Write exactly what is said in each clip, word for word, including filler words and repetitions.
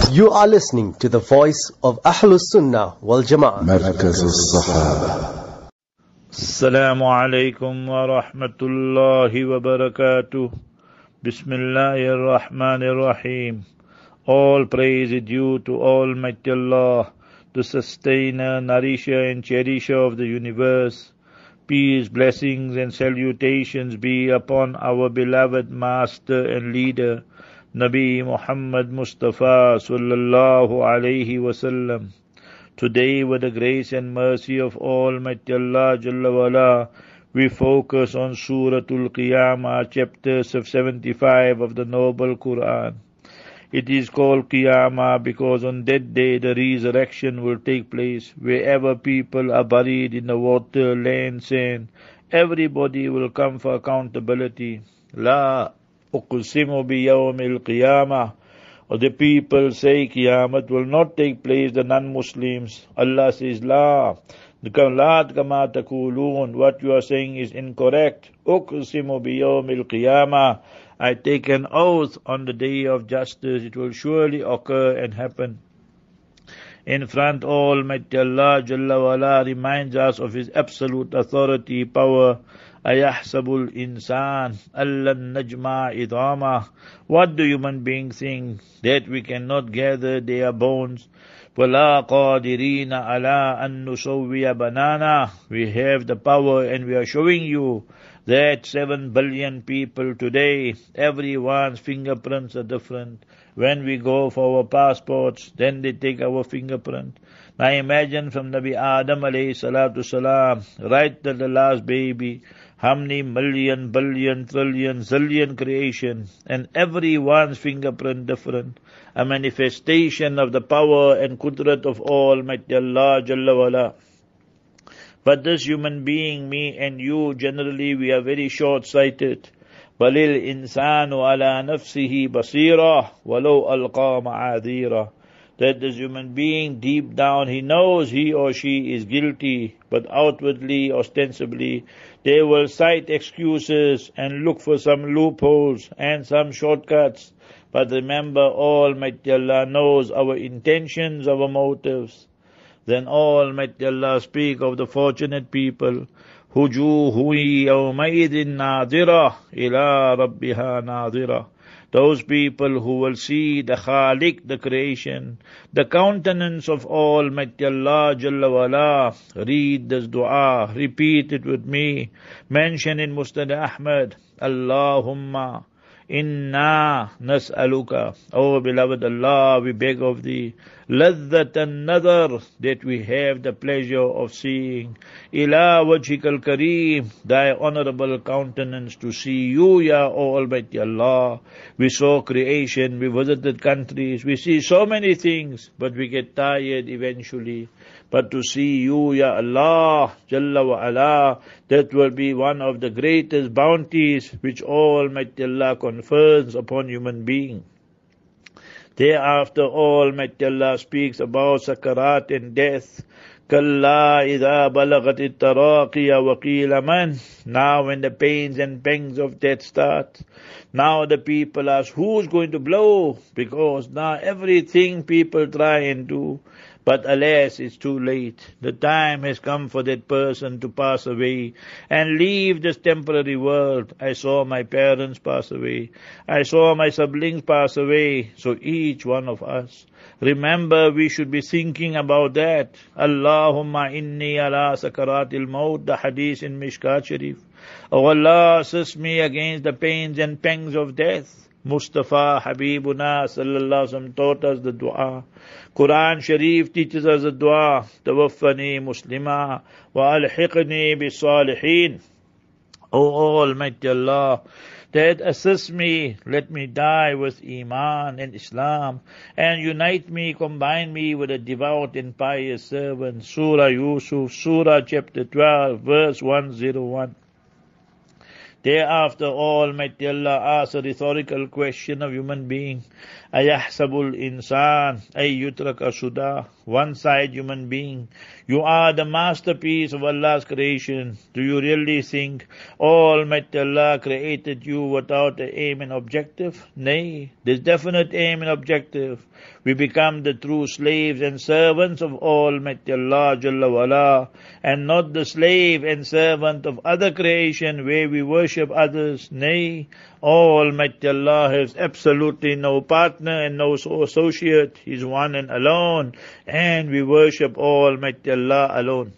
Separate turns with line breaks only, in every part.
You are listening to the voice of Ahlus Sunnah wal Jama'ah.
Markaz al-Sahaba.
Assalamu alaikum wa rahmatullahi wa barakatuh. Bismillahir Rahmanir Rahim. All praise is due to Almighty Allah, the sustainer, nourisher and cherisher of the universe. Peace, blessings and salutations be upon our beloved master and leader, Nabi Muhammad Mustafa sallallahu alayhi wasallam. Today, with the grace and mercy of Almighty Allah Jalla wala, we focus on Suratul Qiyamah, chapter seventy-five of the Noble Quran. It is called Qiyamah because on that day the resurrection will take place. Wherever people are buried in the water, land, sand, everybody will come for accountability. La uqsimu biyawmil qiyamah. Or the people say Qiyamah will not take place, the non-Muslims. Allah says, La. What you are saying is incorrect. Uqsimu biyawmil qiyamah. I take an oath on the day of justice, it will surely occur and happen. In front, Almighty Allah Jalla wala reminds us of His absolute authority, power. Ayahsabul insan allan najma idama. What do human beings think? That we cannot gather their bones. Wala qadirina ala an nusawwiya banana. We have the power and we are showing you that seven billion people today, everyone's fingerprints are different. When we go for our passports, then they take our fingerprint. Now imagine from Nabi Adam alayhi salatu salam, right to the last baby, how many million, billion, trillion, zillion creation, and everyone's fingerprint different. A manifestation of the power and qudrat of Almighty Allah Jalla wala. But this human being, me and you, generally we are very short-sighted. Balil insanu ala nafsihi basira, walau alqa ma'adira. That this human being, deep down, he knows he or she is guilty, but outwardly, ostensibly, they will cite excuses and look for some loopholes and some shortcuts. But remember, Almighty Allah knows our intentions, our motives. Then Almighty Allah speak of the fortunate people. Hujuhu yawmaidin nadira ila rabbiha nadira. Those people who will see the Khaliq, the creation, the countenance of Almighty Allah Jalla wala. Read this dua, repeat it with me. Mention in Musnad Ahmad, Allahumma inna nas'aluka. Oh beloved Allah, we beg of thee, ladhat an-nadar, that we have the pleasure of seeing, ila wajhikal kareem, thy honorable countenance, to see you, Ya Almighty Allah. We saw creation, we visited countries, we see so many things, but we get tired eventually. But to see you, Ya Allah, Jalla wa ala, that will be one of the greatest bounties which Almighty Allah confers upon human being. Thereafter, Almighty Allah speaks about sakarat and death. Kalla idha balaghat at-taraqiya wa qila man. Now when the pains and pangs of death start, now the people ask, who's going to blow? Because now everything people try and do, but alas, it's too late. The time has come for that person to pass away and leave this temporary world. I saw my parents pass away. I saw my siblings pass away. So each one of us, remember, we should be thinking about that. Allahumma inni ala sakaratil maut, the hadith in Mishkat Sharif. Oh Allah, assist me against the pains and pangs of death. Mustafa Habibuna sallallahu alaihi wasallam taught us the dua. Quran Sharif teaches us the dua. Tawaffani muslima wa alhiqni bis salihin. O Almighty Allah, that assist me, let me die with Iman and Islam, and unite me, combine me with a devout and pious servant. Surah Yusuf, Surah chapter twelve, verse one oh one. Thereafter, Almighty Allah asks a rhetorical question of human being. Ayahsabul insan ay yutraka suda. One side human being, you are the masterpiece of Allah's creation. Do you really think Almighty Allah created you without an aim and objective? Nay, there's definite aim and objective. We become the true slaves and servants of Almighty Allah Jalla wala, and not the slave and servant of other creation where we worship others. Nay, Almighty Allah has absolutely no partner and no associate. He is one and alone, and we worship Almighty Allah alone.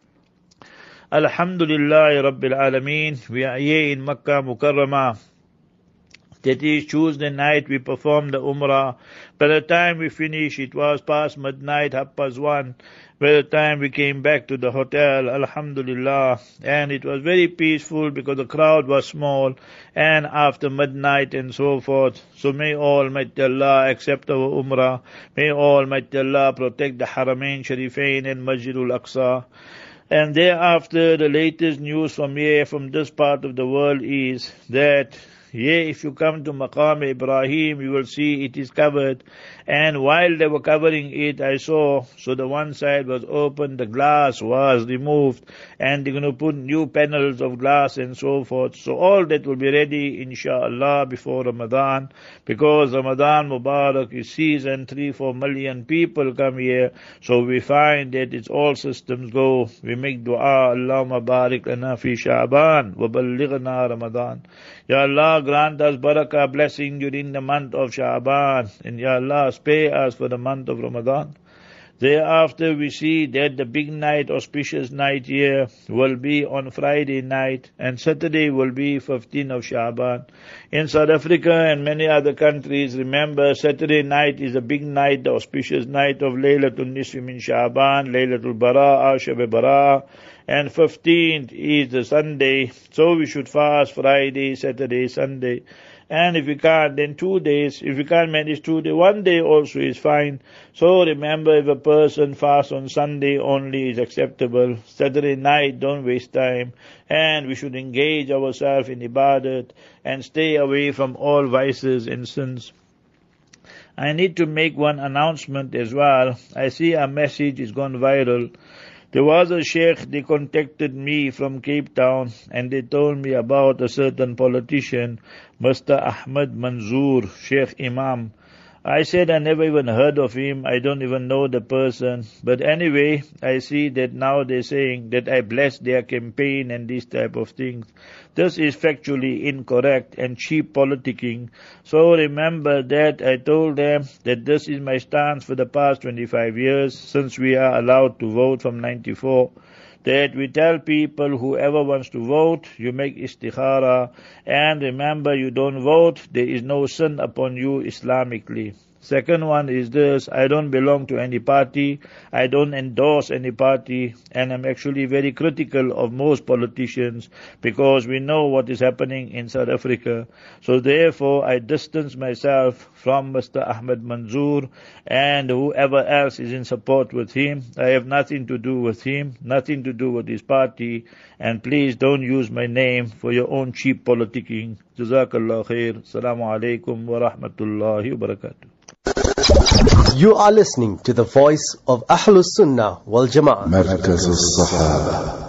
Alhamdulillah Rabbil Alameen. We are here in Makkah Mukarramah. That is Tuesday night we performed the Umrah. By the time we finished, it was past midnight, half past one. By the time we came back to the hotel, Alhamdulillah, and it was very peaceful because the crowd was small, and after midnight and so forth. So may Almighty Allah accept our Umrah. May Almighty Allah protect the Haramain Sharifain and Masjidul Aqsa. And thereafter, the latest news from here, from this part of the world is that yeah, if you come to Maqam Ibrahim, you will see it is covered. And while they were covering it, I saw, so the one side was open, the glass was removed, and they're going to put new panels of glass and so forth. So all that will be ready, inshaAllah, before Ramadan, because Ramadan Mubarak is season, three, four million people come here. So we find that it's all systems go. We make dua, Allahumma barik lana fi Sha'ban, wa ballighna Ramadan. Ya Allah, grant us barakah, blessing during the month of Sha'ban, and Ya Allah, spare us for the month of Ramadan. Thereafter we see that the big night, auspicious night here, will be on Friday night, and Saturday will be fifteenth of Sha'ban. In South Africa and many other countries, remember Saturday night is a big night, the auspicious night of Laylatul Nisfi min Sha'ban, Laylatul Bara'a, Shab Bara'a, and fifteenth is the Sunday, so we should fast Friday, Saturday, Sunday. And if we can't, then two days. If we can't manage two days, one day also is fine. So remember, if a person fasts on Sunday only is acceptable. Saturday night, don't waste time. And we should engage ourselves in ibadat and stay away from all vices and sins. I need to make one announcement as well. I see a message is gone viral. There was a sheikh, they contacted me from Cape Town, and they told me about a certain politician, Mister Ahmed Manzoor, Sheikh Imam. I said I never even heard of him, I don't even know the person. But anyway, I see that now they're saying that I blessed their campaign and these type of things. This is factually incorrect and cheap politicking. So remember that I told them that this is my stance for the past twenty-five years, since we are allowed to vote from ninety-four. That we tell people, whoever wants to vote, you make istikhara, and remember, you don't vote, there is no sin upon you Islamically. Second one is this, I don't belong to any party, I don't endorse any party, and I'm actually very critical of most politicians because we know what is happening in South Africa. So therefore, I distance myself from Mister Ahmed Manzoor and whoever else is in support with him. I have nothing to do with him, nothing to do with his party, and please don't use my name for your own cheap politicking. Jazakallah khair. Assalamu alaikum wa rahmatullahi wa barakatuh.
You are listening to the voice of Ahlus Sunnah wal Jama'ah.
مركز الصحابة.